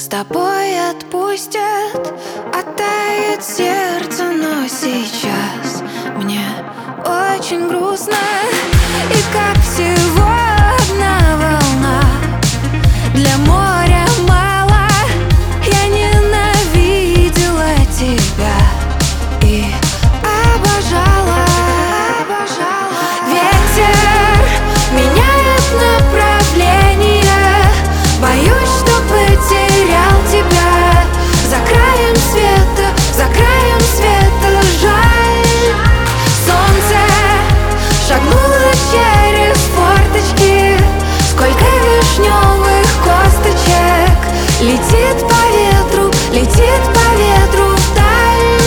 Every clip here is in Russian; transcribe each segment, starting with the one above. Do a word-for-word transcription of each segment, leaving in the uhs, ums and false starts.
тобой отпустят, оттает сердце, но сейчас мне очень грустно. И как всего одна волна, для моря мало. Я ненавидела тебя и обожала, обожала. Ветер меняет направление, боюсь, что потерял тебя. За краем света, за краем света, жаль. Солнце шагнуло через форточки, сколько вишневых косточек. Летит по ветру, летит по ветру вдаль.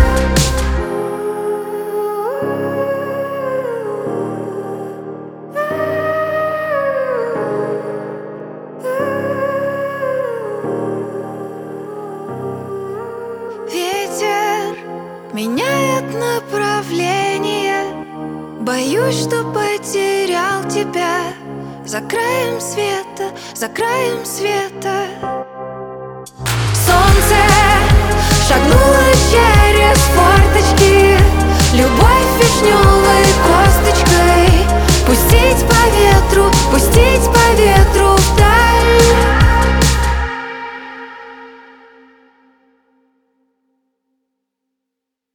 Ветер меняет направление, боюсь, что потерял тебя. За краем света, за краем света. Солнце шагнуло через форточки, любовь вишневая.